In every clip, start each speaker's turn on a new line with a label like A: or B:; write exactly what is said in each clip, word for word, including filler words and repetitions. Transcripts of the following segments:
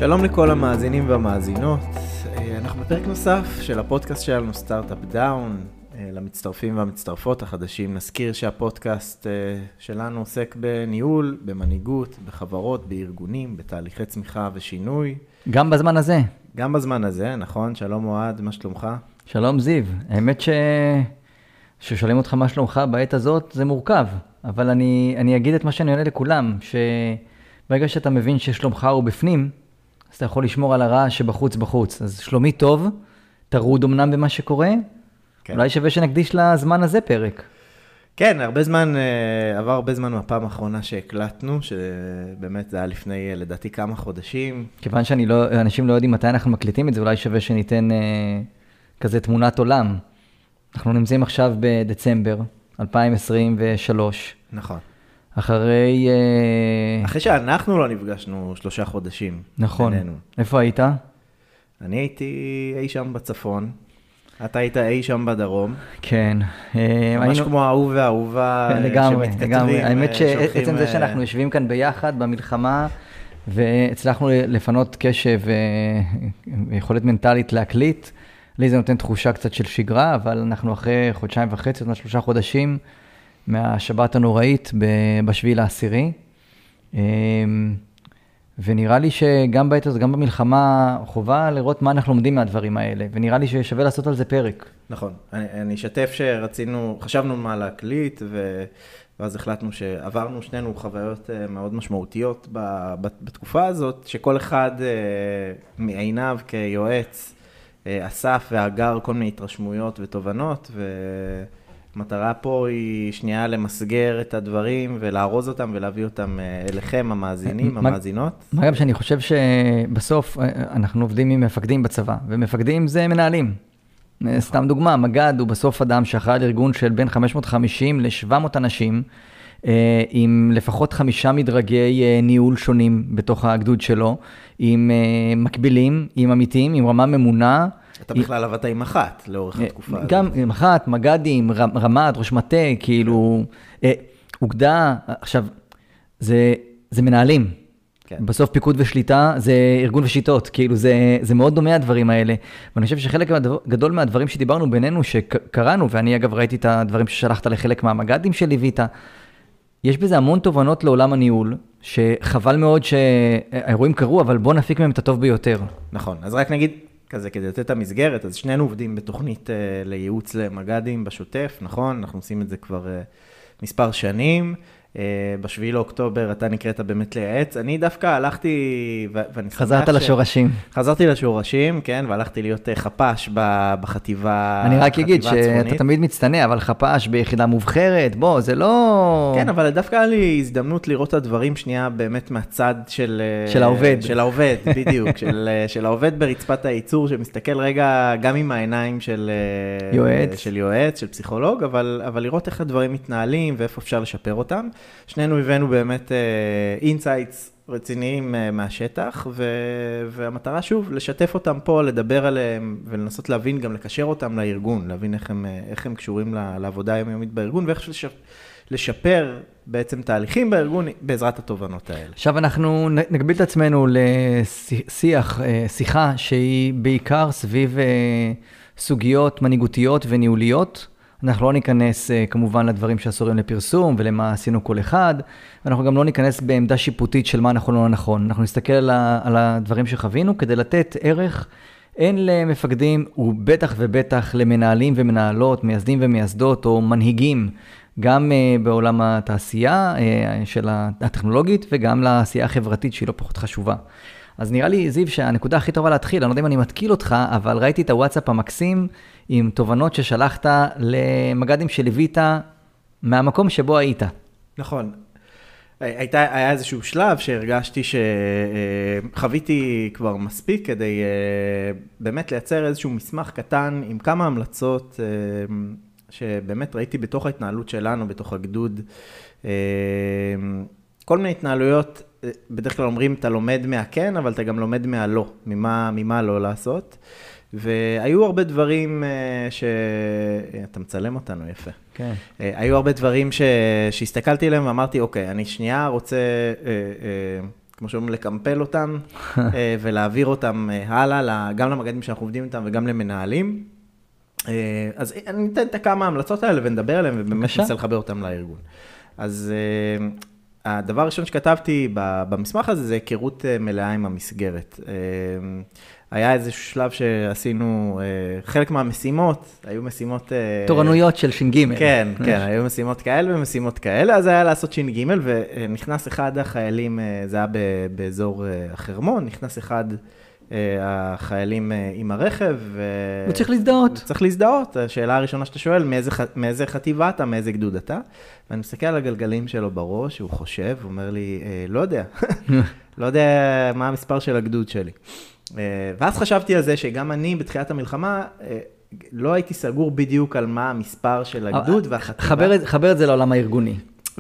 A: שלום לכל המאזינים והמאזינות, אנחנו בפרק נוסף של הפודקאסט שלנו סטארט-אפ דאון, למצטרפים והמצטרפות החדשים. נזכיר שהפודקאסט שלנו עוסק בניהול, במנהיגות, בחברות, בארגונים, בתהליכי צמיחה ושינוי.
B: גם בזמן הזה.
A: גם בזמן הזה, נכון? שלום אוהד, מה שלומך?
B: שלום זיו, האמת ש... ששואלים אותך מה שלומך בעת הזאת זה מורכב, אבל אני, אני אגיד את מה שאני עונה לכולם, שברגע שאתה מבין ששלומך הוא בפנים, אז אתה יכול לשמור על הרע שבחוץ בחוץ. אז שלומי טוב, תרוד אמנם במה שקורה, כן. אולי שווה שנקדיש לזמן הזה פרק.
A: כן, הרבה זמן, עבר הרבה זמן מהפעם האחרונה שהקלטנו, שבאמת זה היה לפני, לדעתי, כמה חודשים.
B: כיוון שאנשים לא יודעים מתי אנחנו מקליטים את זה, אולי שווה שניתן כזה תמונת עולם. אנחנו נמצאים עכשיו בדצמבר אלפיים עשרים ושלוש.
A: נכון.
B: אחרי...
A: אחרי שאנחנו לא נפגשנו שלושה חודשים.
B: נכון.
A: בינינו.
B: איפה היית?
A: אני הייתי אי שם בצפון. אתה היית אי שם בדרום.
B: כן.
A: ממש היינו... כמו האהוב והאהובה
B: לגמרי,
A: שמתכתבים.
B: לגמרי. האמת שעצם זה שאנחנו יושבים כאן ביחד במלחמה, והצלחנו לפנות קשב ויכולת מנטלית להקליט, לי זה נותן תחושה קצת של שגרה, אבל אנחנו אחרי חודשיים וחצי, עוד שלושה חודשים, מהשבת הנוראית בשביל העשירי. ונראה לי שגם בעת הזאת, גם במלחמה, חובה לראות מה אנחנו לומדים מהדברים האלה, ונראה לי ששווה לעשות על זה פרק.
A: נכון. אני, אני אשתף שרצינו, חשבנו מה להקליט, ו... ואז החלטנו שעברנו שנינו חוויות מאוד משמעותיות בתקופה הזאת, שכל אחד מעיניו כיועץ, אסף ואגר כל מיני התרשמויות ותובנות, ומטרה פה היא שנייה למסגר את הדברים ולארוז אותם ולהביא אותם אליכם, המאזינים, המאזינות.
B: מה גם שאני חושב שבסוף אנחנו עובדים עם מפקדים בצבא, ומפקדים זה מנהלים. סתם דוגמה, מג"ד הוא בסוף אדם שאחראי על ארגון של בין חמש מאות וחמישים ל-שבע מאות אנשים, עם לפחות חמישה מדרגי ניהול שונים בתוך הגדוד שלו, עם מקבילים, עם עמיתים, עם רמה ממונה.
A: אתה בכלל עבדת עם אחת לאורך התקופה הזאת.
B: גם עם אחת, מג"דים, רמ"ד, ראש מטה, כאילו, אוגדה. עכשיו, זה, זה מנהלים. כן. בסוף פיקוד ושליטה זה ארגון ושיטות, כאילו זה, זה מאוד דומה הדברים האלה. ואני חושב שחלק גדול מהדברים שדיברנו בינינו, שקראנו, ואני אגב ראיתי את הדברים ששלחת לחלק מהמג"דים שליווית, יש בזה המון תובנות לעולם הניהול, שחבל מאוד שהאירועים קרו, אבל בוא נפיק מהם את הטוב ביותר.
A: נכון, אז רק נגיד כזה, כדי לתת את המסגרת, אז שנינו עובדים בתוכנית uh, לייעוץ למג"דים בשוטף, נכון? אנחנו עושים את זה כבר uh, מספר שנים. Uh, בשביעי לאוקטובר אתה נקראת באמת לייעץ. אני דווקא הלכתי, ו- ואני שמח
B: חזרת לשורשים.
A: חזרתי לשורשים, כן, והלכתי להיות uh, חפש ב- בחטיבה
B: אני רק אגיד שאתה תמיד מצטנע, אבל חפש ביחידה מובחרת, בוא, זה לא...
A: כן, אבל דווקא היה לי הזדמנות לראות את הדברים שנייה באמת מהצד של...
B: של העובד.
A: של העובד, בדיוק. של, של העובד ברצפת הייצור, שמסתכל רגע גם עם העיניים של...
B: יועץ.
A: של יועץ, של פסיכולוג, אבל, אבל לראות איך הדברים מתנהלים ואיפה אפשר לשפר אותם. שנינו הבאנו באמת אינסייטס רציניים מהשטח, והמטרה שוב, לשתף אותם פה, לדבר עליהם, ולנסות להבין, גם לקשר אותם לארגון, להבין איך הם, איך הם קשורים לעבודה היומיומית בארגון, ואיך לשפר בעצם תהליכים בארגון בעזרת התובנות האלה.
B: עכשיו אנחנו נגביל את עצמנו לשיח, שיחה שהיא בעיקר סביב סוגיות מנהיגותיות וניהוליות, אנחנו לא ניכנס כמובן לדברים שאסורים לפרסום ולמה עשינו כל אחד, ואנחנו גם לא ניכנס בעמדה שיפוטית של מה נכון או לא נכון. אנחנו נסתכל על הדברים שחווינו כדי לתת ערך הן למפקדים ובטח ובטח למנהלים ומנהלות, מייסדים ומייסדות או מנהיגים, גם בעולם התעשייה של הטכנולוגית וגם לעשייה החברתית שהיא לא פחות חשובה. אז נראה לי, זיו, שהנקודה הכי טובה להתחיל, אני לא יודע אם אני מתקיל אותך, אבל ראיתי את הוואטסאפ המקסים עם תובנות ששלחת למג"דים שליווית מהמקום שבו היית.
A: נכון. הייתה, היה איזשהו שלב שהרגשתי שחוויתי כבר מספיק כדי באמת לייצר איזשהו מסמך קטן עם כמה המלצות שבאמת ראיתי בתוך ההתנהלות שלנו, בתוך הגדוד. כל מיני התנהלויות, בדרך כלל אומרים, אתה לומד מהכן, אבל אתה גם לומד מהלא, ממה, ממה לא לעשות. והיו הרבה דברים ש... אתה מצלם אותנו יפה.
B: כן.
A: היו הרבה דברים ש... שהסתכלתי עליהם ואמרתי, אוקיי, אני שנייה רוצה, כמו שאומרים, לקמפל אותם, ולהעביר אותם הלאה, גם למגדים שאנחנו עובדים איתם וגם למנהלים. אז אני אתן את כמה ההמלצות האלה ונדבר עליהם, ובאמת ננסה לחבר אותם לארגון. אז הדבר הראשון שכתבתי במסמך הזה, זה היכרות מלאה עם המסגרת. היה איזשהו שלב שעשינו, חלק מהמשימות, היו משימות...
B: תורנויות של ש"ג.
A: כן, כן, היו משימות כאלה ומשימות כאלה, אז היה לעשות ש"ג, ונכנס אחד החיילים, זה היה באזור החרמון, נכנס אחד החיילים עם הרכב.
B: הוא צריך להזדהות.
A: צריך להזדהות. השאלה הראשונה שאתה שואל, מאיזה חטיבה אתה, מאיזה גדוד אתה? ואני מסתכל על הגלגלים שלו בראש, הוא חושב, הוא אומר לי, לא יודע, לא יודע מה המספר של הגדוד שלי. ואז חשבתי על זה שגם אני בתחילת המלחמה לא הייתי סגור בדיוק על מה המספר של הגדוד והחטיבה.
B: חבר את זה לעולם הארגוני.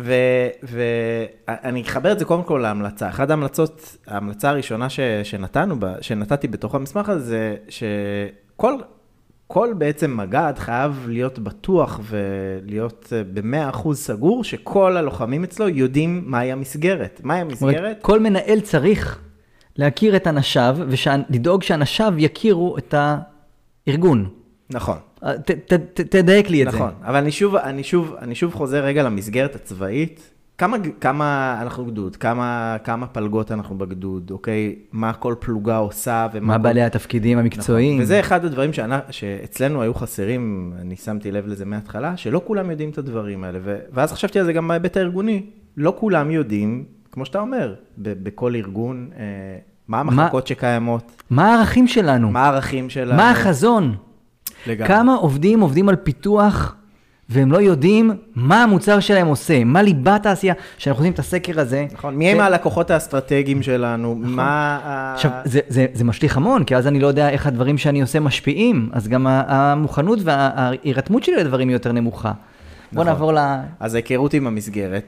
A: ואני אחבר את זה קודם כל להמלצה. אחת ההמלצות, ההמלצה הראשונה שנתנו, שנתתי בתוך המסמך הזה, שכל כל בעצם מג"ד חייב להיות בטוח ולהיות ב-מאה אחוז סגור, שכל הלוחמים אצלו יודעים מהי המסגרת. מהי המסגרת?
B: כל מנהל צריך להכיר את אנשיו, ולדאוג שאנשיו יכירו את הארגון.
A: נכון.
B: ת, ת, ת, תדייק לי את
A: נכון,
B: זה.
A: נכון, אבל אני שוב, אני שוב, אני שוב חוזר רגע למסגרת הצבאית. כמה, כמה אנחנו גדוד, כמה, כמה פלגות אנחנו בגדוד, אוקיי? מה כל פלוגה עושה ומה...
B: מה
A: כל...
B: בעלי התפקידים המקצועיים.
A: נכון. וזה אחד הדברים שאני, שאצלנו היו חסרים, אני שמתי לב לזה מההתחלה, שלא כולם יודעים את הדברים האלה. ו... ואז חשבתי על זה גם בהיבט הארגוני. לא כולם יודעים, כמו שאתה אומר, ב- בכל ארגון, אה, מה המחלקות מה... שקיימות.
B: מה הערכים שלנו?
A: מה הערכים שלנו?
B: מה החזון?
A: לגמרי.
B: כמה עובדים עובדים על פיתוח, והם לא יודעים מה המוצר שלהם עושה, מה ליבת העשייה, שאנחנו עושים את הסקר הזה.
A: נכון, מי הם הלקוחות האסטרטגיים שלנו, מה...
B: עכשיו, זה, זה, זה משליך המון, כי אז אני לא יודע איך הדברים שאני עושה משפיעים, אז גם המוכנות וההירתמות שלי לדברים היא יותר נמוכה. בוא נעבור ל...
A: אז ההיכרות עם המסגרת.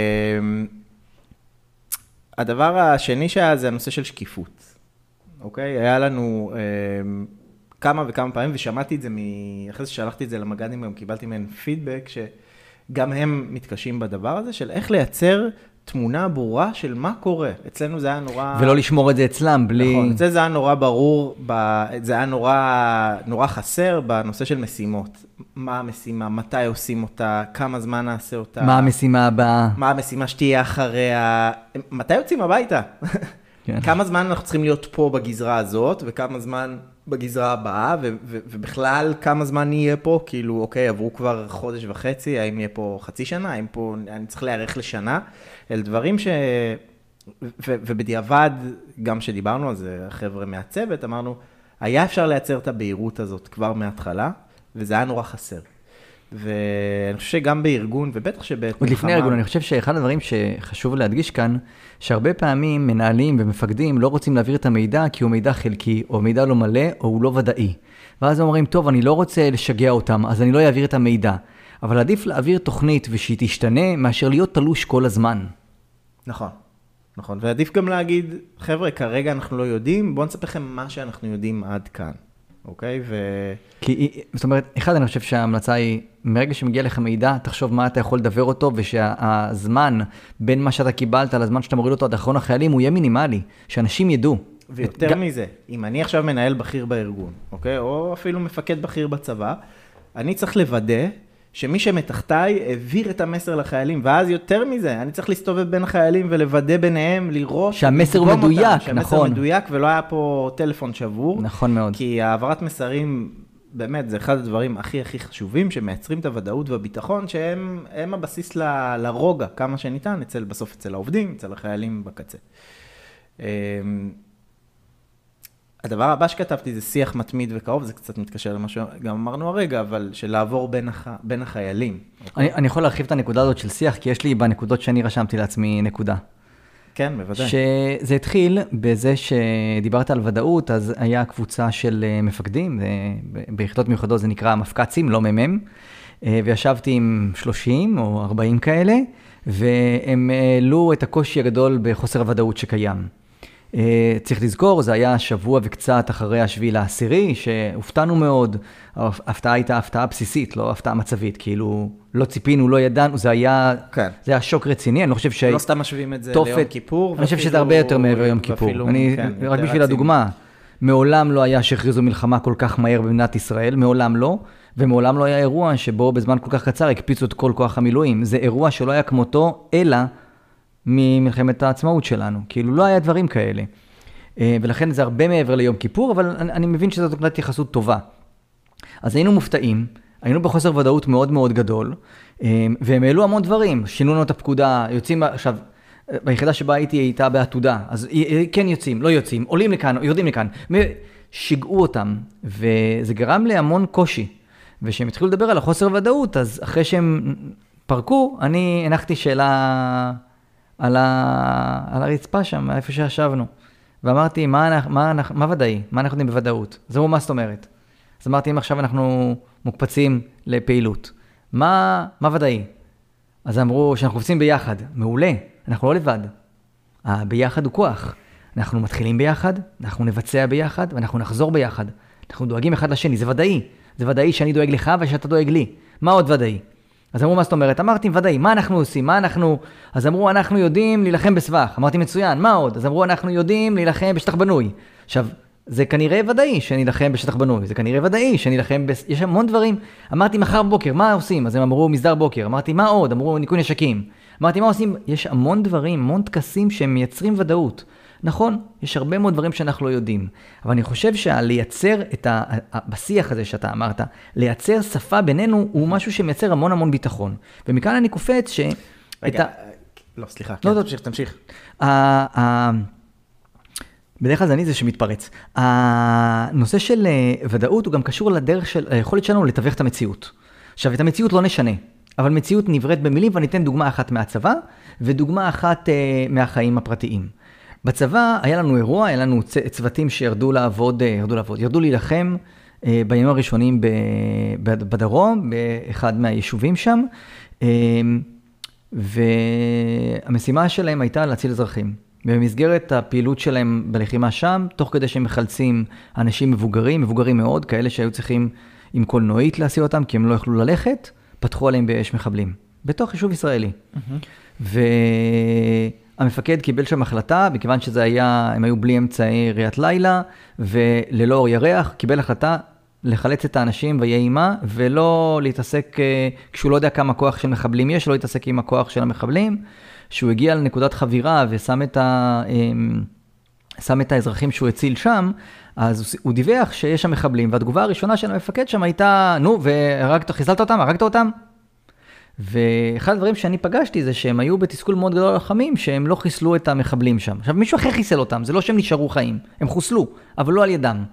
A: הדבר השני שהיה זה הנושא של שקיפות. אוקיי? היה לנו... כמה וכמה פעמים, ושמעתי את זה, אחרי ששלחתי את זה למג"דים, גם קיבלתי מהם פידבק, שגם הם מתקשים בדבר הזה, של איך לייצר תמונה ברורה של מה קורה. אצלנו זה היה נורא...
B: ולא לשמור את זה אצלם, בלי...
A: נכון, אצלנו זה היה נורא ברור, זה היה נורא, נורא חסר בנושא של משימות. מה המשימה, מתי עושים אותה, כמה זמן נעשה אותה.
B: מה המשימה הבאה.
A: מה המשימה שתהיה אחריה, מתי יוצאים הביתה? כן. כמה זמן אנחנו צריכים להיות פה בגזרה הזאת, וכמה זמן... בגזרה הבאה, ו- ו- ובכלל כמה זמן יהיה פה, כאילו, אוקיי, עברו כבר חודש וחצי, האם יהיה פה חצי שנה, האם פה, אני צריך להיערך לשנה, אל דברים ש... ו- ובדיעבד, גם שדיברנו על זה, החבר'ה מהצוות, אמרנו, היה אפשר לייצר את הבהירות הזאת כבר מההתחלה, וזה היה נורא חסר. ואני חושב שגם בארגון, ובטח שבאת...
B: עוד לפני ארגון, אני חושב שאחד הדברים שחשוב להדגיש כאן, שהרבה פעמים מנהלים ומפקדים לא רוצים להעביר את המידע, כי הוא מידע חלקי, או מידע לא מלא, או הוא לא ודאי. ואז אומרים, טוב, אני לא רוצה לשגע אותם, אז אני לא אעביר את המידע. אבל עדיף להעביר תוכנית ושהיא תשתנה, מאשר להיות תלוש כל הזמן.
A: נכון, נכון. ועדיף גם להגיד, חבר'ה, כרגע אנחנו לא יודעים, בואו נספר לכם מה שאנחנו יודעים עד כאן. אוקיי? ו...
B: כי, זאת אומרת, אחד, אני חושב שההמלצה היא, מרגע שמגיע לך מידע, תחשוב מה אתה יכול לדבר אותו, ושהזמן בין מה שאתה קיבלת לזמן שאתה מוריד אותו עד אחרון החיילים, הוא יהיה מינימלי, שאנשים ידעו.
A: ויותר ג... מזה, אם אני עכשיו מנהל בכיר בארגון, אוקיי? או אפילו מפקד בכיר בצבא, אני צריך לוודא שמי שמתחתיי העביר את המסר לחיילים, ואז יותר מזה, אני צריך להסתובב בין החיילים ולוודא ביניהם, לראות...
B: שהמסר הוא מדויק, אותם,
A: שהמסר
B: נכון.
A: מדויק, ולא היה פה טלפון שבור.
B: נכון מאוד.
A: כי העברת מסרים, באמת, זה אחד הדברים הכי הכי חשובים, שמייצרים את הוודאות והביטחון, שהם הם הבסיס ל, לרוגע, כמה שניתן, אצל, בסוף אצל העובדים, אצל החיילים בקצה. הדבר הבא שכתבתי זה שיח מתמיד וקרוב, זה קצת מתקשר למה שגם אמרנו הרגע, אבל של לעבור בין, הח... בין החיילים.
B: אני, אני יכול להרחיב את הנקודה הזאת של שיח, כי יש לי בנקודות שאני רשמתי לעצמי נקודה.
A: כן, בוודאי.
B: שזה התחיל בזה שדיברת על ודאות, אז היה קבוצה של מפקדים, ביחידות מיוחדות זה נקרא מפקצים, לא ממם, וישבתי עם שלושים או ארבעים כאלה, והם העלו את הקושי הגדול בחוסר הוודאות שקיים. צריך לזכור, זה היה שבוע וקצת אחרי השביעי לעשירי, שהופתענו מאוד. ההפתעה הייתה הפתעה בסיסית, לא הפתעה מצבית, כאילו לא ציפינו, לא ידענו, זה היה,
A: כן.
B: זה היה שוק רציני, אני לא חושב ש...
A: לא סתם משווים את זה ליום כיפור.
B: אני חושב שזה הרבה יותר מעבר יום כיפור. אני, כן, רק בשביל הדוגמה, מעולם לא היה שהכריזו מלחמה כל כך מהר במדינת ישראל, מעולם לא, ומעולם לא היה אירוע שבו בזמן כל כך קצר הקפיצו את כל כוח המילואים. זה אירוע שלא היה כמותו, אלא ממלחמת העצמאות שלנו. כאילו לא היה דברים כאלה. ולכן זה הרבה מעבר ליום כיפור, אבל אני, אני מבין שזאת נקודת יחסות טובה. אז היינו מופתעים, היינו בחוסר ודאות מאוד מאוד גדול, והם העלו המון דברים, שינו לנו את הפקודה, יוצאים, עכשיו, ביחידה שבה הייתי הייתה בעתודה, אז כן יוצאים, לא יוצאים, עולים לכאן, יורדים לכאן, שיגעו אותם, וזה גרם להמון קושי, וכשהם התחילו לדבר על החוסר ודאות, אז אחרי שהם פרקו, אני הנחתי שאלה על, ה... על הרצפה שם, איפה שישבנו, ואמרתי, מה, מה, מה ודאי? מה אנחנו יודעים בוודאות? זהו, מה זאת אומרת? אז אמרתי, אם עכשיו אנחנו מוקפצים לפעילות, מה, מה ודאי? אז אמרו שאנחנו קופצים ביחד. מעולה, אנחנו לא לבד. ביחד הוא כוח. אנחנו מתחילים ביחד, אנחנו נבצע ביחד, ואנחנו נחזור ביחד. אנחנו דואגים אחד לשני, זה ודאי. זה ודאי שאני דואג לך ושאתה דואג לי. מה עוד ודאי? אז אמרו, מה זאת אומרת? אמרתי, ודאי, מה אנחנו עושים? מה אנחנו... אז אמרו, אנחנו יודעים להילחם בסבך. אמרתי, מצוין, מה עוד? אז אמרו, אנחנו יודעים להילחם בשטח בנוי. עכשיו, זה כנראה ודאי שנילחם בשטח בנוי, זה כנראה ודאי שנילחם, בס... יש המון דברים. אמרתי, מחר בוקר, מה עושים? אז הם אמרו, מסדר בוקר. אמרתי, מה עוד? אמרו, ניקוי נשקים. אמרתי, מה עושים? יש המון דברים, המון תקסים שהם מייצרים ודאות. נכון, יש הרבה מאוד דברים שאנחנו לא יודעים. אבל אני חושב שלייצר את ה... בשיח הזה שאתה אמרת, לייצר שפה בינינו הוא משהו שמייצר המון המון ביטחון. ומכאן אני קופץ ש...
A: רגע, לא, סליחה, כן, תמשיך, תמשיך.
B: בדרך כלל זה אני זה שמתפרץ. הנושא של ודאות הוא גם קשור לדרך של היכולת שלנו לתווך את המציאות. עכשיו, את המציאות לא נשנה, אבל מציאות נבראת במילים, ואני אתן דוגמה אחת מהצבא, ודוגמה אחת מהחיים הפרטיים. בצבא היה לנו אירוע, היה לנו צוותים שירדו לעבוד, ירדו לעבוד, ירדו להילחם בימים הראשונים בדרום, באחד מהיישובים שם, והמשימה שלהם הייתה להציל אזרחים. במסגרת הפעילות שלהם בלחימה שם, תוך כדי שהם מחלצים אנשים מבוגרים, מבוגרים מאוד, כאלה שהיו צריכים עם קולנועית להסיע אותם, כי הם לא יכלו ללכת, פתחו עליהם באש מחבלים, בתוך יישוב ישראלי. Mm-hmm. והמפקד קיבל שם החלטה, מכיוון שזה היה, הם היו בלי אמצעי ראיית לילה, וללא אור ירח, קיבל החלטה לחלץ את האנשים ויהיה אימה, ולא להתעסק, כשהוא לא יודע כמה כוח של מחבלים יש, לא להתעסק עם הכוח של המחבלים, שהוא הגיע לנקודת חבירה ושם את, ה, שם את האזרחים שהוא הציל שם, אז הוא דיווח שיש שם מחבלים, והתגובה הראשונה של המפקד שם הייתה, נו, והרגת, חיסלת אותם, הרגת אותם? ואחד הדברים שאני פגשתי זה שהם היו בתסכול מאוד גדול ללוחמים, שהם לא חיסלו את המחבלים שם. עכשיו, מישהו אחר חיסל אותם, זה לא שהם נשארו חיים, הם חוסלו, אבל לא על ידם.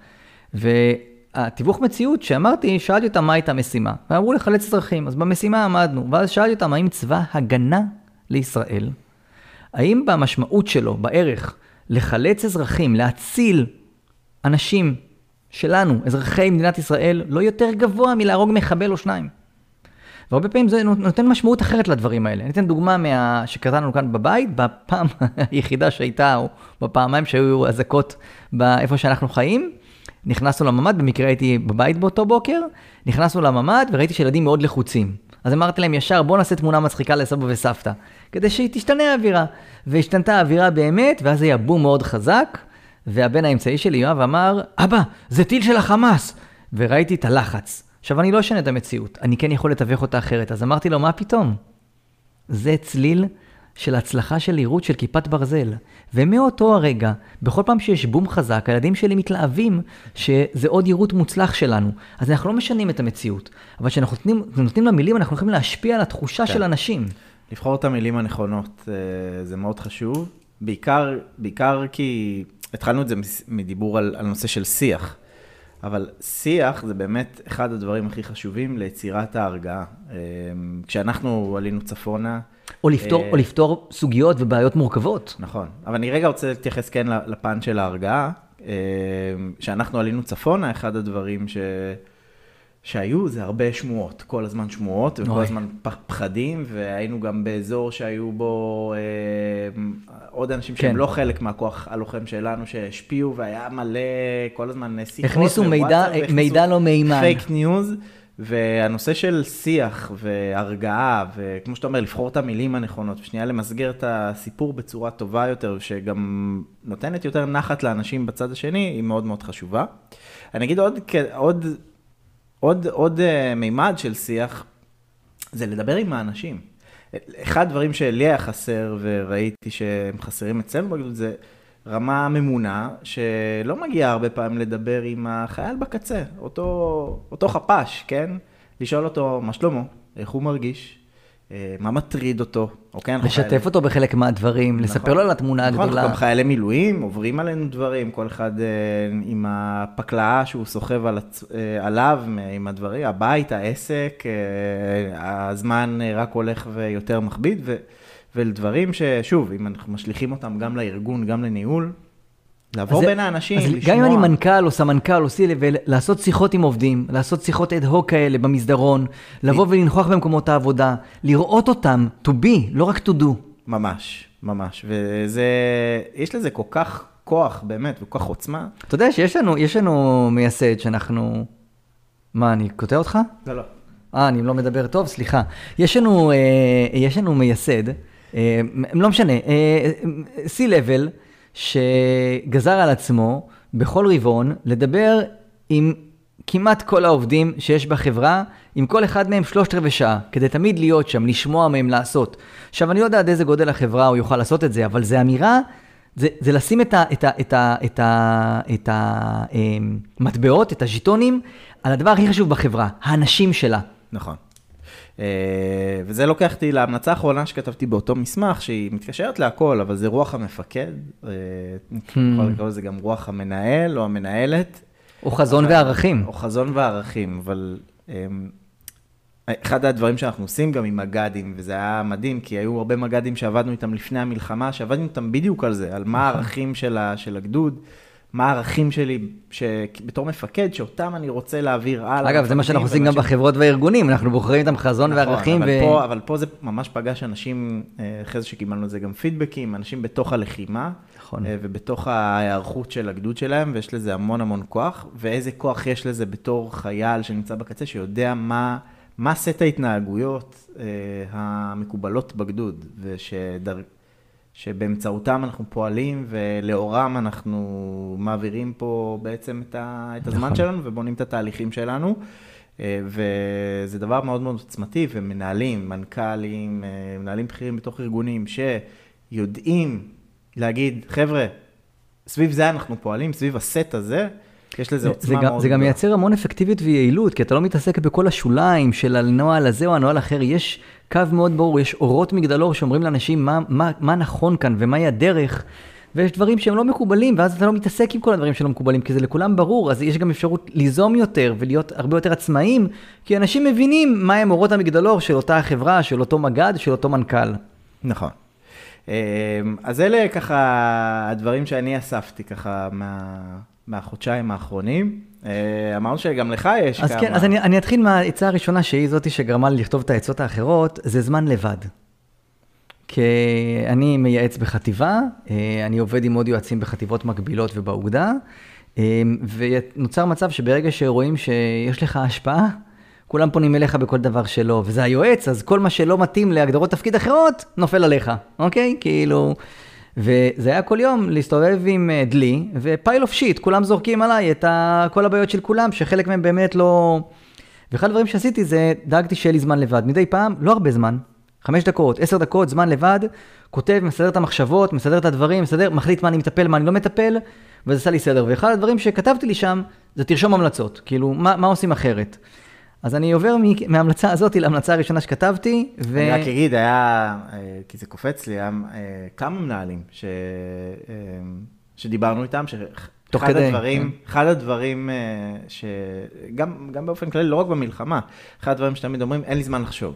B: והתיווך מציאות שאמרתי, שאלתי אותם מה הייתה המשימה, ואמרו לחלץ אזרחים, אז במשימה עמדנו, ואז שאלתי אותם, האם צבא הגנה לישראל, האם במשמעות שלו, בערך, לחלץ אזרחים, להציל אנשים שלנו, אזרחי מדינת ישראל, לא יותר גבוה מלהרוג מחבל או שניים. והרבה פעמים זה נותן משמעות אחרת לדברים האלה. אני אתן דוגמה מה... שקראנו כאן בבית, בפעם היחידה שהייתה, או בפעמיים שהיו אזעקות באיפה שאנחנו חיים, נכנסנו לממד, במקרה הייתי בבית באותו בוקר, נכנסנו לממד וראיתי שילדים מאוד לחוצים. אז אמרתי להם ישר, בוא נעשה תמונה מצחיקה לסבא וסבתא, כדי שתשתנה האווירה. והשתנתה האווירה באמת, ואז היה בום מאוד חזק, והבן האמצעי שלי יואב אמר, אבא, זה טיל של החמאס. וראיתי את הלחץ. עכשיו אני לא אשנה את המציאות, אני כן יכול לתווך אותה אחרת. אז אמרתי לו, מה פתאום? זה צליל של הצלחה של לירות של כיפת ברזל. ומאותו הרגע, בכל פעם שיש בום חזק, הילדים שלי מתלהבים שזה עוד יירוט מוצלח שלנו. אז אנחנו לא משנים את המציאות. אבל כשאנחנו נותנים, נותנים למילים, אנחנו יכולים להשפיע על התחושה כן. של אנשים.
A: לבחור את המילים הנכונות, זה מאוד חשוב. בעיקר, בעיקר כי התחלנו את זה מדיבור על, על נושא של שיח. אבל שיח זה באמת אחד הדברים הכי חשובים ליצירת ההרגעה. כשאנחנו עלינו צפונה...
B: או לפתור, או לפתור סוגיות ובעיות מורכבות.
A: נכון. אבל אני רגע רוצה להתייחס כן לפן של ההרגעה. שאנחנו עלינו צפונה, אחד הדברים ש... שהיו, זה הרבה שמועות, כל הזמן שמועות, וכל
B: אוי.
A: הזמן פחדים, והיינו גם באזור שהיו בו אה, עוד אנשים
B: כן.
A: שהם לא חלק מהכוח הלוחם שלנו, שהשפיעו, והיה מלא כל הזמן שיחות.
B: הכניסו מידע,
A: והכניסו
B: מידע לא מהימן.
A: פייק ניוז, והנושא של שיח והרגעה, וכמו שאתה אומר, לבחור את המילים הנכונות, ושנייה למסגר את הסיפור בצורה טובה יותר, שגם נותנת יותר נחת לאנשים בצד השני, היא מאוד מאוד חשובה. אני אגיד עוד, עוד, עוד, עוד מימד של שיח, זה לדבר עם האנשים. אחד הדברים שלי היה חסר, וראיתי שהם חסרים אצלנו בגדוד, זה רמה ממונה, שלא מגיעה הרבה פעמים לדבר עם החייל בקצה, אותו, אותו חפש, כן? לשאול אותו מה שלמה, איך הוא מרגיש, מה מטריד אותו. אוקיי?
B: לשתף
A: חייל...
B: אותו בחלק מהדברים, נכון. לספר לו על התמונה הגדולה.
A: נכון, גם חיילי מילואים, עוברים עלינו דברים, כל אחד עם הפקלאה שהוא סוחב על, עליו, עם הדברים, הבית, העסק, הזמן רק הולך ויותר מכביד, ו... ולדברים ששוב, אם אנחנו משליכים אותם גם לארגון, גם לניהול, לעבור בין האנשים,
B: לשמוע. גם אם אני מנכ"ל או סמנכ"ל או סי-לבל, לעשות שיחות עם עובדים, לעשות שיחות אד-הוק כאלה במסדרון, לבוא ולנכוח במקומות העבודה, לראות אותם, to be, לא רק to do.
A: ממש, ממש. וזה, יש לזה כל כך כוח, באמת, וכל כך עוצמה.
B: אתה יודע שיש לנו, יש לנו מייסד שאנחנו... מה, אני קוטע אותך?
A: לא, לא.
B: אה, אני לא מדבר טוב, סליחה. יש לנו, אה, יש לנו מייסד, אה, לא משנה, אה, סי-לבל, שגזר על עצמו בכל רבעון לדבר עם כמעט כל העובדים שיש בחברה, עם כל אחד מהם שלושת רבעי שעה, כדי תמיד להיות שם, לשמוע מהם לעשות. עכשיו, אני לא יודע עד איזה גודל החברה הוא יוכל לעשות את זה, אבל זה אמירה, זה, זה לשים את ה, את ה, את ה, את ה, את המטבעות, את הז'יטונים, על הדבר הכי חשוב בחברה, האנשים שלה.
A: נכון. וזה לוקח אותי להמלצה האחרונה שכתבתי באותו מסמך, שהיא מתקשרת להכל, אבל זה רוח המפקד, יכול לקרוא לזה גם רוח המנהל או המנהלת.
B: או חזון וערכים.
A: או חזון וערכים, אבל אחד הדברים שאנחנו עושים גם עם מג"דים, וזה היה מדהים, כי היו הרבה מג"דים שעבדנו איתם לפני המלחמה, שעבדנו איתם בדיוק על זה, על מה הערכים של הגדוד, מה הערכים שלי בתור מפקד, שאותם אני רוצה להעביר הלאה.
B: אגב, זה מה שאנחנו עושים גם בחברות והארגונים, אנחנו בוחרים איתם חזון וערכים.
A: אבל פה זה ממש פגש אנשים, אחרי זה שקיבלנו את זה גם פידבקים, אנשים בתוך הלחימה, ובתוך ההיערכות של הגדוד שלהם, ויש לזה המון המון כוח, ואיזה כוח יש לזה בתור חייל שנמצא בקצה, שיודע מה... מה סט ההתנהגויות המקובלות בגדוד, ושדר... שבאמצעותם אנחנו פועלים, ולאורם אנחנו מעבירים פה בעצם את, ה... את הזמן שלנו, ובונים את התהליכים שלנו, וזה דבר מאוד מאוד עוצמתי, ומנהלים, מנכ"לים, מנהלים בכירים בתוך ארגונים, שיודעים להגיד, חבר'ה, סביב זה אנחנו פועלים, סביב הסט הזה, יש לזה עוצמה מאוד גדולה.
B: זה גם מייצר המון אפקטיביות ויעילות, כי אתה לא מתעסק בכל השוליים של הנוהל הזה או הנוהל אחר. יש קו מאוד ברור, יש אורות מגדלור שאומרים לאנשים מה, מה, מה נכון כאן ומהי הדרך, ויש דברים שהם לא מקובלים, ואז אתה לא מתעסק עם כל הדברים שלא מקובלים, כי זה לכולם ברור, אז יש גם אפשרות ליזום יותר ולהיות הרבה יותר עצמאיים, כי אנשים מבינים מה הם אורות המגדלור של אותה חברה, של אותו מגד, של אותו מנכ"ל.
A: נכון. אז אלה ככה הדברים שאני אספתי ככה מה... מהחודשיים האחרונים. אמרנו שגם לך יש
B: אז
A: כמה...
B: כן, אז אני, אני אתחיל מהעצה הראשונה, שהיא זאתי שגרמה לי לכתוב את העצות האחרות, זה זמן לבד. כי אני מייעץ בחטיבה, אני עובד עם עוד יועצים בחטיבות מקבילות ובאוגדה, ונוצר מצב שברגע שרואים שיש לך השפעה, כולם פונים אליך בכל דבר שלא, וזה היועץ, אז כל מה שלא מתאים להגדרות תפקיד אחרות, נופל עליך, אוקיי? כאילו... וזה היה כל יום להסתובב עם דלי, ופייל אוף שיט, כולם זורקים עליי את כל הבעיות של כולם, שחלק מהם באמת לא... ואחד הדברים שעשיתי זה, דאגתי שיהיה לי זמן לבד. מדי פעם, לא הרבה זמן, חמש דקות, עשר דקות, זמן לבד, כותב, מסדר את המחשבות, מסדר את הדברים, מסדר, מחליט מה אני מטפל, מה אני לא מטפל, וזה עשה לי סדר. ואחד הדברים שכתבתי לי שם, זה תרשום המלצות, כאילו, מה, מה עושים אחרת. אז אני עובר מההמלצה הזאת להמלצה הראשונה שכתבתי, ו...
A: אני רק אגיד, היה, כי זה קופץ לי, היה כמה מנהלים ש... שדיברנו איתם, שאחד הדברים, אחד הדברים שגם, גם באופן כללי, לא רק במלחמה, אחד הדברים שתמיד אומרים, אין לי זמן לחשוב.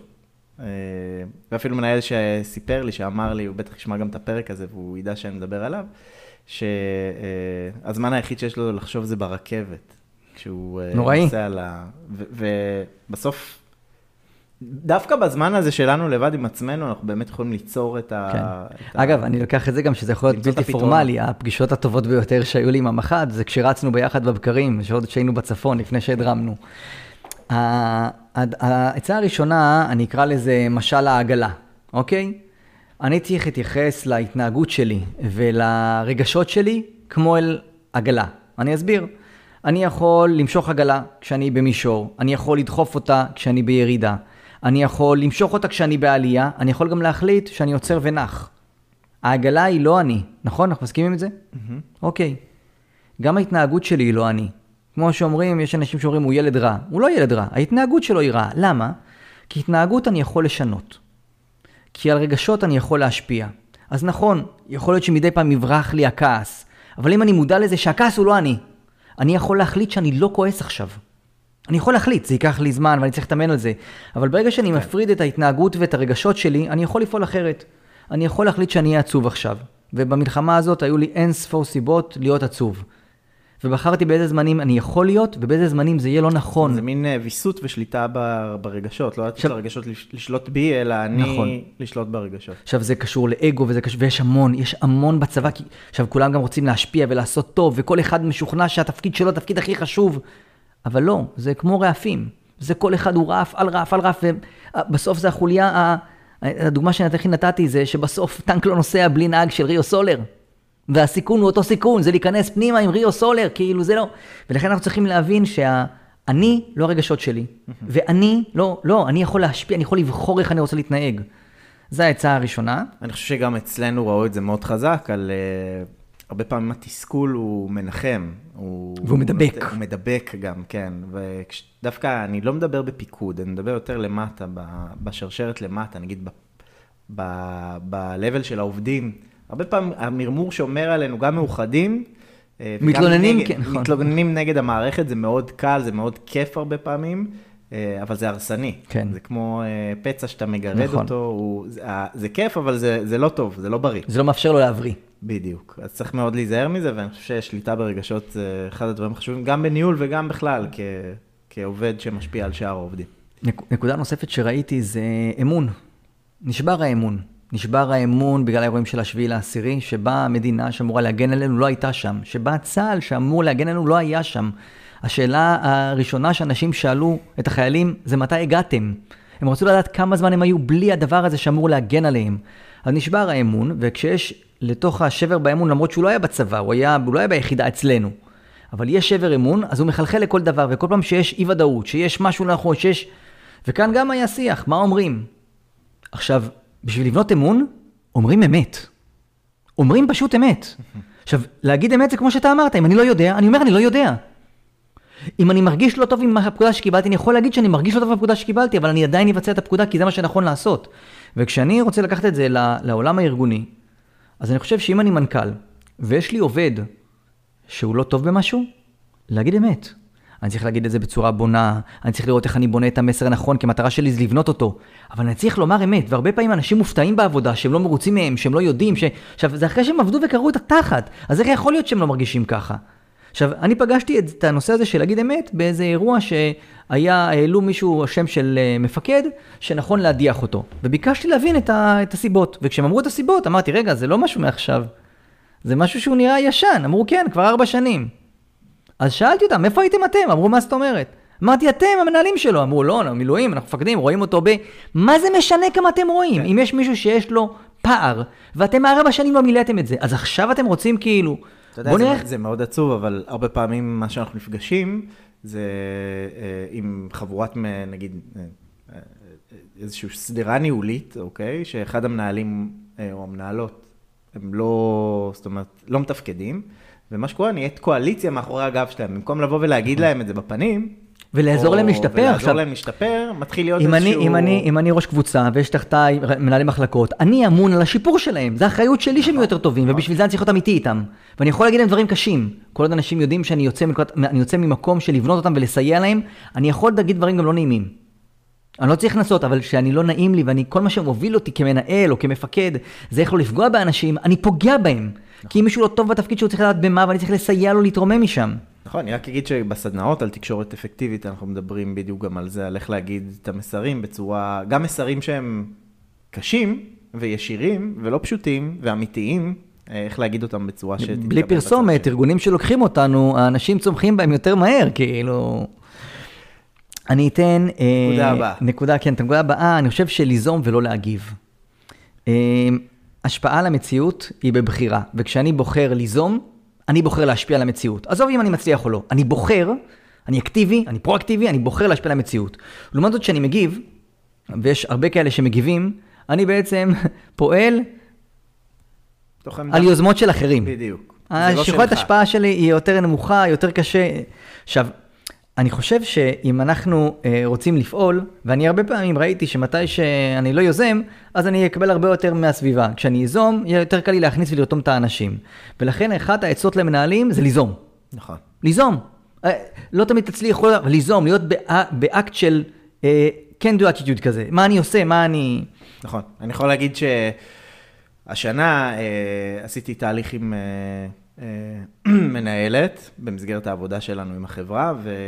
A: ואפילו מנהל שסיפר לי, שאמר לי, הוא בטח ישמע גם את הפרק הזה, והוא ידע שאני מדבר עליו, שהזמן היחיד שיש לו לחשוב זה ברכבת. כשהוא
B: נוראי.
A: נוסע על ה... ובסוף, דווקא בזמן הזה שלנו לבד עם עצמנו, אנחנו באמת יכולים ליצור את ה...
B: כן. אגב, אני לוקח את זה גם שזה יכול להיות בלתי פורמלי, הפגישות הטובות ביותר שהיו לי עם המח"ד, זה כשרצנו ביחד בבקרים, שעוד שהיינו בצפון, לפני שהדרמנו. העצה הראשונה, אני אקרא לזה משל העגלה, אוקיי? אני צריך להתייחס להתנהגות שלי ולרגשות שלי כמו אל עגלה. אני אסביר. אני יכול למשוך עגלה כשאני במישור, אני יכול לדחוף אותה כשאני בירידה, אני יכול למשוך אותה כשאני בעלייה, אני יכול גם להחליט שאני עוצר ונח. העגלה היא לא אני, נכון? אנחנו מסכימים עם זה? Mm-hmm. אוקיי. גם ההתנהגות שלי היא לא אני. כמו שאומרים, יש אנשים שאומרים, הוא ילד רע. הוא לא ילד רע, ההתנהגות שלו היא רע. למה? כי התנהגות אני יכול לשנות. כי על רגשות אני יכול להשפיע. אז נכון, יכול להיות שמדי פעם יברח לי הכעס, אבל אם אני מודע לזה שהכעס הוא לא אני, אני יכול להחליט שאני לא כועס עכשיו. אני יכול להחליט, זה ייקח לי זמן ואני צריך לתאמן על זה. אבל ברגע שאני כן. מפריד את ההתנהגות ואת הרגשות שלי, אני יכול לפעול אחרת. אני יכול להחליט שאני אהיה עצוב עכשיו. ובמלחמה הזאת היו לי אין ספור סיבות להיות עצוב. ובחרתי באיזה זמנים אני יכול להיות, ובאיזה זמנים זה יהיה לא נכון.
A: זה מין ויסות ושליטה ברגשות, לא לתת לרגשות לשלוט בי, אלא אני נכון. לשלוט ברגשות.
B: עכשיו זה קשור לאגו, וזה קשור, ויש המון, יש המון בצבא, כי עכשיו כולם גם רוצים להשפיע ולעשות טוב, וכל אחד משוכנע שהתפקיד שלו התפקיד הכי חשוב, אבל לא, זה כמו רעפים, זה כל אחד הוא רעף על רעף על רעף, ובסוף זה החוליה, הדוגמה שנתתי נתתי זה שבסוף טנק לא נוסע בלי נהג של ריו סולר, והסיכון הוא אותו סיכון, זה להיכנס פנימה עם ריו סולר, כאילו זה לא. ולכן אנחנו צריכים להבין שאני לא הרגשות שלי, ואני לא, לא, אני יכול להשפיע, אני יכול לבחור איך אני רוצה להתנהג. זו העצה הראשונה.
A: אני חושב שגם אצלנו ראו את זה מאוד חזק, על uh, הרבה פעמים התסכול הוא מנחם. הוא,
B: והוא מדבק.
A: הוא מדבק גם, כן. ודווקא אני לא מדבר בפיקוד, אני מדבר יותר למטה, בשרשרת למטה, נגיד ב-level של העובדים, הרבה פעמים המרמור שאומר עלינו גם מאוחדים,
B: מתלוננים,
A: נגד,
B: כן, נכון.
A: מתלוננים נגד המערכת, זה מאוד קל, זה מאוד כיף הרבה פעמים, אבל זה הרסני.
B: כן.
A: זה כמו פצע שאתה מגרד
B: נכון.
A: אותו, הוא, זה, זה כיף, אבל זה, זה לא טוב, זה לא בריא.
B: זה לא מאפשר לו להבריא.
A: בדיוק. אז צריך מאוד להיזהר מזה, ואני חושב ששליטה ברגשות זה אחד הדברים החשובים, גם בניהול וגם בכלל, כ, כעובד שמשפיע על שאר העובדים.
B: נקודה נוספת שראיתי זה אמון. נשבר האמון. נשבר האמון בגלל האירועים של השביעי לעשירי, שבה המדינה שאמורה להגן עלינו לא הייתה שם, שבה צה"ל שאמור להגן עלינו לא היה שם. השאלה הראשונה שאנשים שאלו את החיילים זה מתי הגעתם. הם רצו לדעת כמה זמן הם היו בלי הדבר הזה שאמור להגן עליהם. אז נשבר האמון, וכשיש לתוך השבר באמון, למרות שהוא לא היה בצבא, הוא, היה, הוא לא היה ביחידה אצלנו, אבל יש שבר אמון, אז הוא מחלחל לכל דבר, וכל פעם שיש אי ודאות, שיש משהו נכון, שיש... וכאן גם היה שיח, מה אומרים? עכשיו, בשביל לבנות אמון, אומרים אמת. אומרים פשוט אמת. עכשיו, להגיד אמת זה כמו שאתה אמרת, אם אני לא יודע, אני אומר אני לא יודע. אם אני מרגיש לא טוב עם הפקודה שקיבלתי, אני יכול להגיד שאני מרגיש לא טוב עם הפקודה שקיבלתי, אבל אני עדיין אבצע את הפקודה, כי זה מה שנכון לעשות. וכשאני רוצה לקחת את זה לעולם הארגוני, אז אני חושב שאם אני מנכ"ל, ויש לי עובד שהוא לא טוב במשהו, להגיד אמת. אני צריך להגיד את זה בצורה בונה, אני צריך לראות איך אני בונה את המסר הנכון, כי המטרה שלי זה לבנות אותו. אבל אני צריך לומר אמת, והרבה פעמים אנשים מופתעים בעבודה, שהם לא מרוצים מהם, שהם לא יודעים, ש... עכשיו, זה אחרי שהם עבדו וקראו את התחת, אז איך יכול להיות שהם לא מרגישים ככה? עכשיו, אני פגשתי את הנושא הזה של להגיד אמת, באיזה אירוע שהיה, העלו מישהו, השם של מפקד, שנכון להדיח אותו. וביקשתי להבין את, ה... את הסיבות. וכשהם אמרו את הסיבות, אמרתי, רגע, זה לא משהו מעכשיו. זה משהו שהוא נראה ישן. אמרו, כן, כבר ארבע שנים. אז שאלתי אותם, איפה הייתם אתם? אמרו, מה זאת אומרת? אמרתי, אתם המנהלים שלו. אמרו, לא, לא, מילואים, אנחנו מפקדים, רואים אותו ב... מה זה משנה כמה אתם רואים? אם יש מישהו שיש לו פער, ואתם ארבע שנים לא מילאתם את זה, אז עכשיו אתם רוצים כאילו...
A: אתה יודע, זה, זה מאוד עצוב, אבל הרבה פעמים מה שאנחנו נפגשים, זה עם חבורת, נגיד, איזושהי סדרה ניהולית, אוקיי? שאחד המנהלים או המנהלות, הם לא, זאת אומרת, לא מתפקדים, ומה שקורה, נהיית קואליציה מאחורי הגב שלהם, במקום לבוא ולהגיד להם את זה בפנים,
B: ולעזור להם להשתפר.
A: ולעזור להם להשתפר, מתחיל להיות איזשהו...
B: אם אני, אם אני ראש קבוצה, ויש תחתיי מנהלי מחלקות, אני אמון על השיפור שלהם. זה האחריות שלי שהם יותר טובים, ובשביל זה אני צריך להיות אמיתי איתם. ואני יכול להגיד להם דברים קשים. כל עוד אנשים יודעים שאני יוצא, אני יוצא ממקום של לבנות אותם ולסייע להם, אני יכול להגיד דברים גם לא נעימים. אני לא צריך לנסות, אבל שאני לא נעים לי, ואני, כל מה שמוביל אותי כמנהל או כמפקד, זה איך לא לפגוע באנשים, אני פוגע בהם. כי אם מישהו לא טוב בתפקיד שהוא צריך לדעת במה, ואני צריך לסייע לו להתרומם משם.
A: נכון, אני רק אגיד שבסדנאות על תקשורת אפקטיבית, אנחנו מדברים בדיוק גם על זה, על איך להגיד את המסרים בצורה, גם מסרים שהם קשים וישירים ולא פשוטים ואמיתיים, איך להגיד אותם בצורה שתתקבל בצד.
B: בלי פרסומת, ארגונים שלוקחים אותנו, האנשים צומחים בהם יותר מהר, כאילו... אני אתן...
A: נקודה הבאה.
B: נקודה, כן, נקודה הבאה, אני חושב שליזום ולא להגיב. השפעה על המציאות היא בבחירה, וכשאני בוחר ליזום, אני בוחר להשפיע על המציאות. עזוב אם אני מצליח או לא. אני בוחר, אני אקטיבי, אני פרואקטיבי, אני בוחר להשפיע על המציאות. לעומת זאת שאני מגיב, ויש הרבה כאלה שמגיבים, אני בעצם פועל על יוזמות של אחרים.
A: בדיוק.
B: השכבת השפעה שלי היא יותר נמוכה, יותר קשה. עכשיו, אני חושב שאם אנחנו רוצים לפעול, ואני הרבה פעמים ראיתי שמתי שאני לא יוזם, אז אני אקבל הרבה יותר מהסביבה. כשאני יזום, יהיה יותר קל לי להכניס ולרתום את האנשים. ולכן אחת העצות למנהלים זה ליזום.
A: נכון.
B: ליזום. לא תמיד תצליח ליזום, להיות באקט של can do attitude כזה. מה אני עושה, מה אני...
A: נכון. אני יכול להגיד שהשנה עשיתי תהליך עם... מנהלת במסגרת העבודה שלנו עם החברה,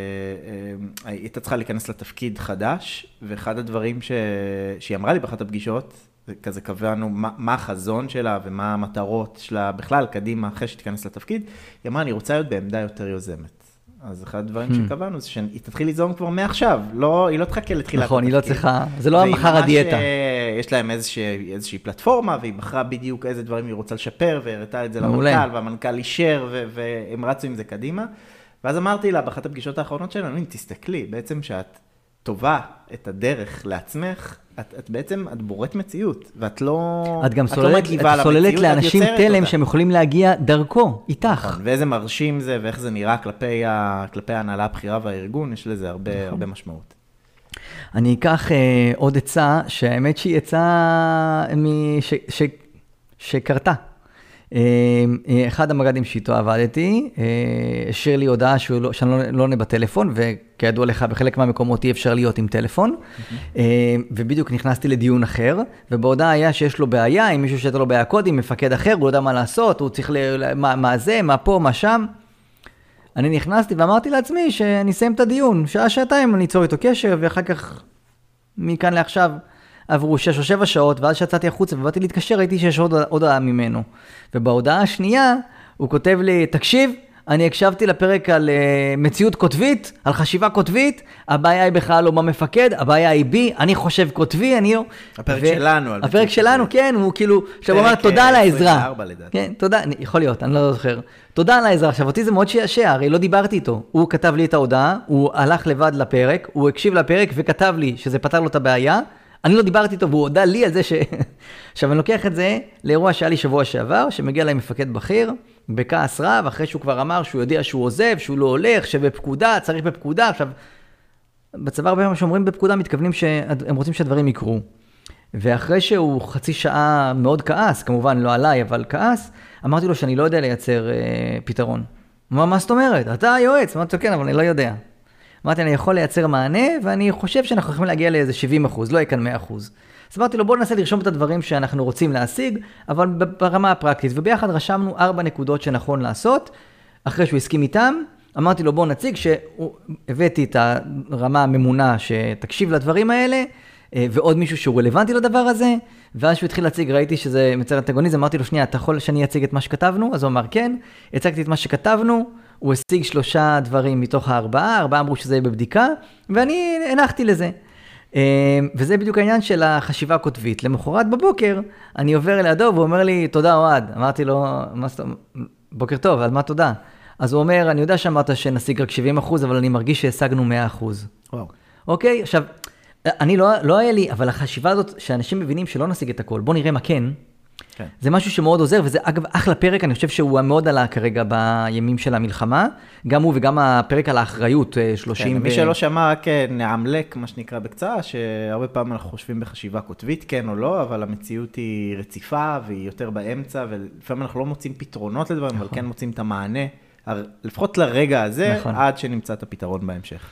A: והייתה צריכה להיכנס לתפקיד חדש, ואחד הדברים ש... שהיא אמרה לי באחת הפגישות, כזה קבענו מה, מה החזון שלה ומה המטרות שלה בכלל קדימה אחרי שתיכנס לתפקיד, היא אמרה, אני רוצה להיות בעמדה יותר יוזמת. אז אחד הדברים שקבענו זה שהיא תתחיל ליזום כבר מעכשיו, לא, היא לא תחכה לתחילת
B: נכון, היא לא צריכה, זה לא המחר הדיאטה.
A: יש להם איזושהי, איזושהי פלטפורמה, והיא בחרה בדיוק איזה דברים היא רוצה לשפר, והראתה את זה למנכ"ל, והמנכ"ל אישר, והם רצו עם זה קדימה. ואז אמרתי לה, באחת הפגישות האחרונות שלנו, תסתכלי, בעצם שאת טובה את הדרך לעצמך, את, את בעצם, את בוראת מציאות, ואת לא,
B: את גם סוללת, את סוללת לאנשים תלם שהם יכולים להגיע דרכו, איתך.
A: נכון, ואיזה מרשים זה, ואיך זה נראה כלפי, ה, כלפי ההנהלה הבחירה והארגון, יש לזה הרבה, נכון. הרבה משמעות.
B: אני אקח אה, עוד עצה, שהאמת שהיא עצה מש, ש, שקרתה. אחד המגדים שאיתו עבדתי, השאיר לי הודעה לא, שאני לא, לא עונה בטלפון, וכידוע לך, בחלק מהמקומות אי אפשר להיות עם טלפון, ובדיוק נכנסתי לדיון אחר, ובהודעה היה שיש לו בעיה, עם מישהו שהייתה לו בעיה קודם, עם מפקד אחר, הוא לא יודע מה לעשות, הוא צריך, ל... מה, מה זה, מה פה, מה שם. אני נכנסתי ואמרתי לעצמי שאני אסיים את הדיון, שעה, שעתיים, אני אצור איתו קשר, ואחר כך, מכאן לעכשיו, עברו שש או שבע שעות, ואז שיצאתי החוצה ובאתי להתקשר, ראיתי שיש עוד הודעה ממנו. ובהודעה השנייה, הוא כותב לי, תקשיב, אני הקשבתי לפרק על uh, מציאות כותבית, על חשיבה כותבית, הבעיה היא בכלל לא במפקד, הבעיה היא בי, אני חושב כותבי, אני...
A: הפרק ו... שלנו.
B: הפרק שלנו, כן, הוא כאילו, עכשיו הוא אמר, תודה על העזרה. כן, תודה, יכול להיות, אני לא זוכר. תודה על העזרה, עכשיו אותי זה מאוד שישע, הרי לא דיברתי איתו. הוא כתב לי את ההודעה, הוא הלך לבד לפרק, הוא הקשיב לפרק וכתב לי שזה פתר לו את הבעיה, אני לא דיברתי איתו, והוא הודע לי על זה ש... עכשיו, אני לוקח את זה לאירוע שהיה לי שבוע שעבר, שמגיע להם מפקד בכיר, בכעס רב, אחרי שהוא כבר אמר שהוא יודע שהוא עוזב, שהוא לא הולך, שבפקודה, צריך בפקודה. עכשיו, בצבא הרבה פעמים שאומרים בפקודה, מתכוונים שהם רוצים שהדברים יקרו. ואחרי שהוא חצי שעה מאוד כעס, כמובן לא עליי, אבל כעס, אמרתי לו שאני לא יודע לייצר אה, פתרון. הוא אמר, מה זאת אומרת? אתה היועץ. אמרתי לו, כן, אבל אני לא יודע. אמרתי, אני יכול לייצר מענה, ואני חושב שאנחנו יכולים להגיע לאיזה שבעים אחוז, לא יהיה כאן מאה אחוז. אז אמרתי לו, בואו ננסה לרשום את הדברים שאנחנו רוצים להשיג, אבל ברמה הפרקטית. וביחד רשמנו ארבע נקודות שנכון לעשות, אחרי שהוא הסכים איתם, אמרתי לו, בואו נציג שהבאתי את הרמה הממונה שתקשיב לדברים האלה, ועוד מישהו שהוא רלוונטי לדבר הזה, ואז שהוא התחיל להציג, ראיתי שזה מצר אנטגוניזם, אמרתי לו, שנייה, אתה יכול שאני אציג את מה שכתבנו? אז הוא אמר, כן, הצגתי את מה שכתבנו, הוא השיג שלושה דברים מתוך הארבעה, ארבעה אמרו שזה יהיה בבדיקה, ואני הנחתי לזה. וזה בדיוק העניין של החשיבה הכותבית. למחרת בבוקר, אני עובר לידו, והוא אומר לי, תודה אוהד. אמרתי לו, בוקר טוב, על מה תודה? אז הוא אומר, אני יודע שאמרת שנשיג רק שבעים אחוז, אבל אני מרגיש שהשגנו מאה אחוז.
A: וואו.
B: אוקיי, עכשיו, אני לא, לא היה לי, אבל החשיבה הזאת, שאנשים מבינים שלא נשיג את הכל, בוא נראה מה כן. כן. זה משהו שמאוד עוזר, וזה אגב אחלה פרק, אני חושב שהוא מאוד עלה כרגע בימים של המלחמה, גם הוא וגם הפרק על האחריות, שלושים.
A: כן, מי שלא שמע, רק נעמלק, מה שנקרא בקצרה, שהרבה פעמים אנחנו חושבים בחשיבה כותבית, כן או לא, אבל המציאות היא רציפה, והיא יותר באמצע, ולפעמים אנחנו לא מוצאים פתרונות לדברים, נכון. אבל כן מוצאים את המענה, לפחות לרגע הזה, נכון. עד שנמצא את הפתרון בהמשך.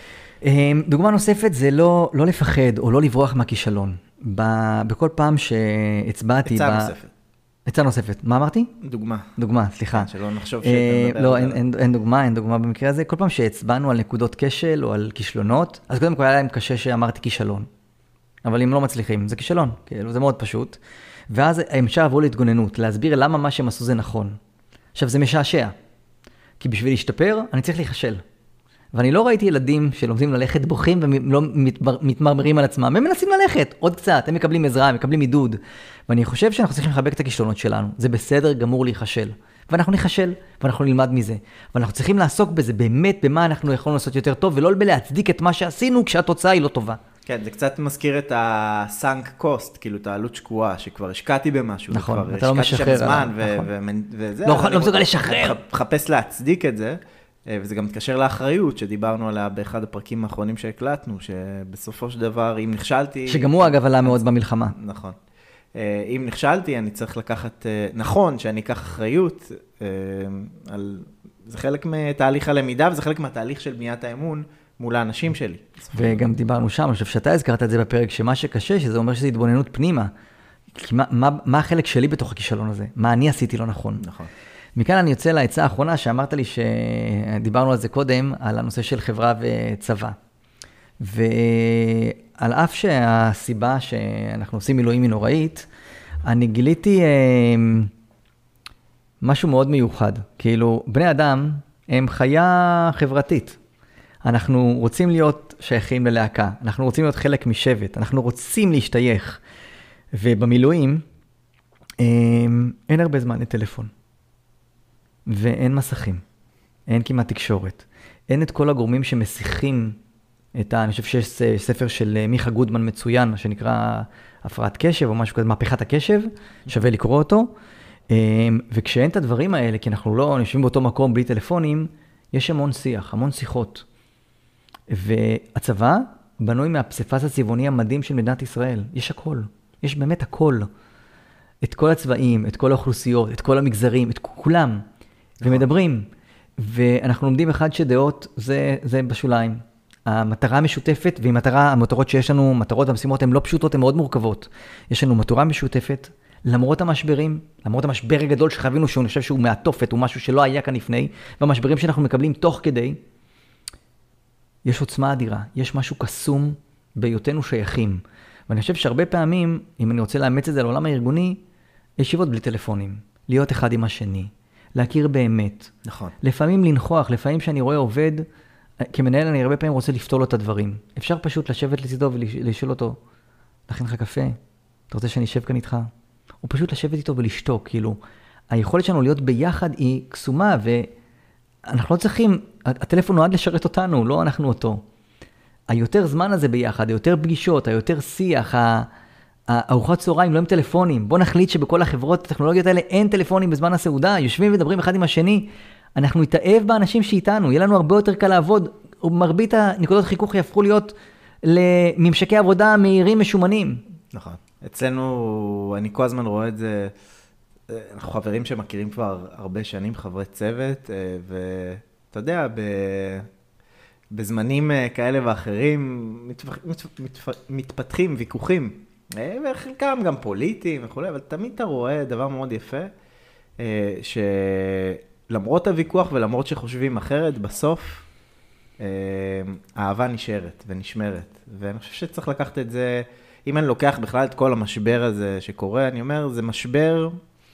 B: דוגמה נוספת זה לא, לא לפחד או לא לברוח מהכישלון. בכל פעם שהצבעתי...
A: עצה נוספת.
B: עצה נוספת. מה אמרתי?
A: דוגמה.
B: דוגמה, סליחה.
A: שלא נחשוב שאתה מדבר.
B: לא, אין דוגמה, אין דוגמה במקרה הזה. כל פעם שהצבענו על נקודות כשל או על כישלונות, אז קודם כל היה להם קשה שאמרתי כישלון. אבל אם לא מצליחים, זה כישלון. זה מאוד פשוט. ואז הם שעברו להתגוננות, להסביר למה מה שהם עשו זה נכון. עכשיו, זה משעשע. כי בשביל להשתפר, אני צריך להיחשל. ואני לא ראיתי ילדים שלומדים ללכת בוכים ולא מתמרמרים על עצמם. הם מנסים ללכת עוד קצת, הם מקבלים עזרה, הם מקבלים עידוד. ואני חושב שאנחנו צריכים לחבק את הכישלונות שלנו. זה בסדר גמור להיחשל. ואנחנו ניחשל, ואנחנו נלמד מזה. ואנחנו צריכים לעסוק בזה באמת, במה אנחנו יכולים לעשות יותר טוב, ולא בלהצדיק את מה שעשינו כשהתוצאה היא לא טובה.
A: כן, זה קצת מזכיר את ה-sunk cost, כאילו את העלות שקועה, שכבר השקעתי במשהו.
B: נכון, אתה לא משחרר.
A: זמן וזה.
B: לא מסוגל לשחרר.
A: מחפש להצדיק את זה. וזה גם מתקשר לאחריות שדיברנו עליה באחד הפרקים האחרונים שהקלטנו, שבסופו של דבר, אם נכשלתי...
B: שגם הוא אגב עלה מאוד במלחמה.
A: נכון. אם נכשלתי, אני צריך לקחת... נכון שאני אקח אחריות, על... זה חלק מתהליך הלמידה, וזה חלק מהתהליך של בניית האמון מול האנשים שלי.
B: וגם דיברנו שם, אני חושב שאתה הזכרת את זה בפרק, שמה שקשה, שזה אומר שזה התבוננות פנימה. כי מה, מה, מה החלק שלי בתוך הכישלון הזה? מה אני עשיתי לא נכון?
A: נכון.
B: מכאן אני יוצא להצעה האחרונה שאמרת לי שדיברנו על זה קודם, על הנושא של חברה וצבא. ועל אף שהסיבה שאנחנו עושים מילואים היא נוראית, אני גיליתי משהו מאוד מיוחד. כאילו, בני אדם הם חיה חברתית. אנחנו רוצים להיות שייכים ללהקה, אנחנו רוצים להיות חלק משבט, אנחנו רוצים להשתייך. ובמילואים אין הרבה זמן לטלפון. ואין מסכים, אין כמעט תקשורת. אין את כל הגורמים שמשיחים את ה... אני חושב שיש ספר של מיכה גודמן מצוין, שנקרא הפרעת קשב, או משהו כזה, מהפכת הקשב, שווה לקרוא אותו. וכשאין את הדברים האלה, כי אנחנו לא יושבים באותו מקום בלי טלפונים, יש המון שיח, המון שיחות. והצבא בנוי מהפסיפס הצבעוני המדהים של מדינת ישראל. יש הכל, יש באמת הכל. את כל הצבעים, את כל האוכלוסיות, את כל המגזרים, את כולם. ומדברים, ואנחנו לומדים אחד שדעות, זה, זה בשוליים. המטרה המשותפת, והיא מטרה, המטרות שיש לנו, מטרות והמשימות, הן לא פשוטות, הן מאוד מורכבות. יש לנו מטרה משותפת, למרות המשברים, למרות המשבר הגדול שחווינו, שהוא חושב שהוא מעטופת, הוא משהו שלא היה כאן לפני, והמשברים שאנחנו מקבלים תוך כדי, יש עוצמה אדירה, יש משהו קסום בהיותנו שייכים. ואני חושב שהרבה פעמים, אם אני רוצה לאמץ את זה לעולם הארגוני, ישיבות בלי טלפונים, להיות אחד עם השני. להכיר באמת.
A: נכון. לפעמים
B: לנחוח, לפעמים שאני רואה עובד, כמנהל אני הרבה פעמים רוצה לפתור לו את הדברים. אפשר פשוט לשבת לצידו ולשאול אותו, להכין לך קפה? אתה רוצה שאני אשב כאן איתך? או פשוט לשבת איתו ולשתוק, כאילו, היכולת שלנו להיות ביחד היא קסומה, ואנחנו לא צריכים, הטלפון נועד לשרת אותנו, לא אנחנו אותו. היותר זמן הזה ביחד, היותר פגישות, היותר שיח, הארוחת צהריים לא עם טלפונים. בוא נחליט שבכל החברות הטכנולוגיות האלה אין טלפונים בזמן הסעודה, יושבים ומדברים אחד עם השני. אנחנו נתאהב באנשים שאיתנו, יהיה לנו הרבה יותר קל לעבוד, ומרבית הנקודות חיכוך יהפכו להיות לממשקי עבודה מהירים משומנים.
A: נכון. אצלנו, אני כל הזמן רואה את זה, אנחנו חברים שמכירים כבר הרבה שנים, חברי צוות, ואתה יודע, ב... בזמנים כאלה ואחרים מתפ... מתפ... מתפתחים ויכוחים. וחלקם גם פוליטיים וכו', אבל תמיד אתה רואה דבר מאוד יפה, שלמרות הוויכוח ולמרות שחושבים אחרת, בסוף האהבה נשארת ונשמרת. ואני חושב שצריך לקחת את זה, אם אני לוקח בכלל את כל המשבר הזה שקורה, אני אומר, זה משבר,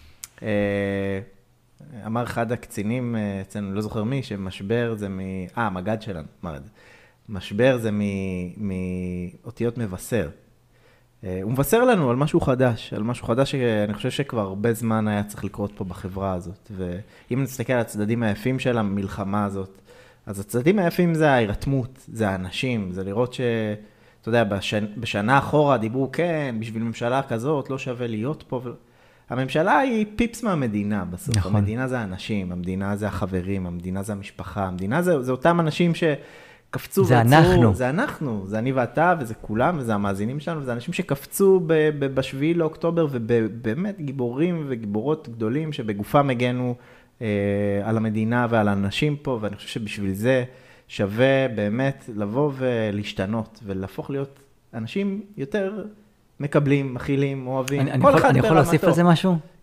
A: אמר אחד הקצינים אצלנו, לא זוכר מי, שמשבר זה מ... אה, המגד שלנו, אמר את זה. משבר זה מאותיות מבשר. הוא מבשר לנו על משהו חדש, על משהו חדש שאני חושב שכבר הרבה זמן היה צריך לקרות פה בחברה הזאת. ואם נסתכל על הצדדים היפים של המלחמה הזאת, אז הצדדים היפים זה ההירתמות, זה האנשים, זה לראות ש... אתה יודע, בשנה, בשנה אחורה דיברו, כן, בשביל ממשלה כזאת לא שווה להיות פה. הממשלה היא פיפס מהמדינה בסוף. נכון. המדינה זה האנשים, המדינה זה החברים, המדינה זה המשפחה, המדינה זה, זה אותם אנשים ש... קפצו
B: זה ועצרו, אנחנו.
A: זה אנחנו, זה אני ואתה, וזה כולם, וזה המאזינים שלנו, וזה אנשים שקפצו בשביעי לאוקטובר, ובאמת גיבורים וגיבורות גדולים, שבגופם הגנו אה, על המדינה ועל האנשים פה, ואני חושב שבשביל זה שווה באמת לבוא ולהשתנות, ולהפוך להיות אנשים יותר מקבלים, מכילים, אוהבים.
B: אני, אני, יכול, אני יכול להוסיף על זה משהו?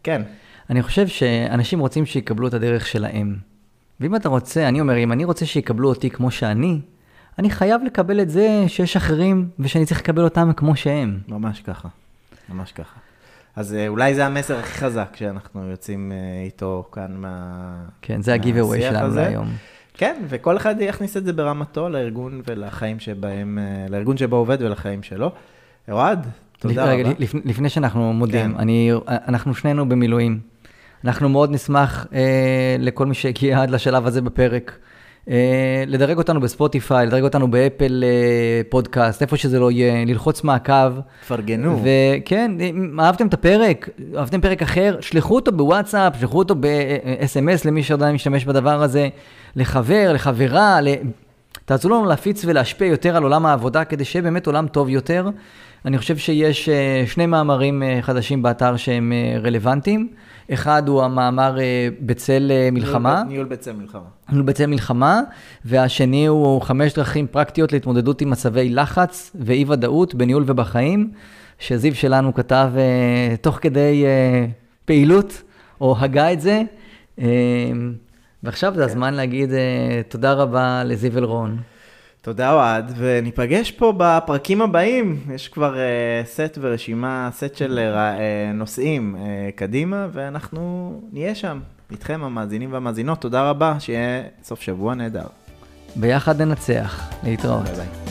A: כן.
B: אני חושב שאנשים רוצים שיקבלו את הדרך שלהם. ואם אתה רוצה, אני אומר, אם אני רוצה שיקבלו אותי כמו שאני, אני חייב לקבל את זה שיש אחרים, ושאני צריך לקבל אותם כמו שהם.
A: ממש ככה, ממש ככה. אז אולי זה המסר הכי חזק שאנחנו יוצאים איתו כאן מה...
B: כן, זה הגיב-אווי שלנו להיום.
A: כן, וכל אחד יכניס את זה ברמתו לארגון ולחיים שבהם, לארגון שבו עובד ולחיים שלו. אוהד, תודה רבה.
B: רגע, לפני שאנחנו מודים, כן. אני, אנחנו שנינו במילואים. אנחנו מאוד נשמח אה, לכל מי שהגיע עד לשלב הזה בפרק. אה, לדרג אותנו בספוטיפיי, לדרג אותנו באפל אה, פודקאסט, איפה שזה לא יהיה, ללחוץ מעקב.
A: פרגנו.
B: וכן, אם אהבתם את הפרק, אהבתם פרק אחר, שלחו אותו בוואטסאפ, שלחו אותו ב-אס אם אס למי שעדיין משתמש בדבר הזה, לחבר, לחברה, ל... תעזרו לנו להפיץ ולהשפיע יותר על עולם העבודה, כדי שיהיה באמת עולם טוב יותר. אני חושב שיש שני מאמרים חדשים באתר שהם רלוונטיים. אחד הוא המאמר בצל מלחמה.
A: ניהול בצל מלחמה.
B: ניהול בצל מלחמה, והשני הוא חמש דרכים פרקטיות להתמודדות עם מצבי לחץ ואי ודאות בניהול ובחיים, שזיו שלנו כתב תוך כדי פעילות, או הגה את זה. ועכשיו זה הזמן להגיד תודה רבה לזיו אלרון.
A: תודה אוהד, וניפגש פה בפרקים הבאים. יש כבר uh, סט ורשימה, סט של uh, נושאים uh, קדימה, ואנחנו נהיה שם, איתכם המאזינים והמאזינות. תודה רבה, שיהיה סוף שבוע נהדר.
B: ביחד ננצח, להתראות.
A: ביי ביי.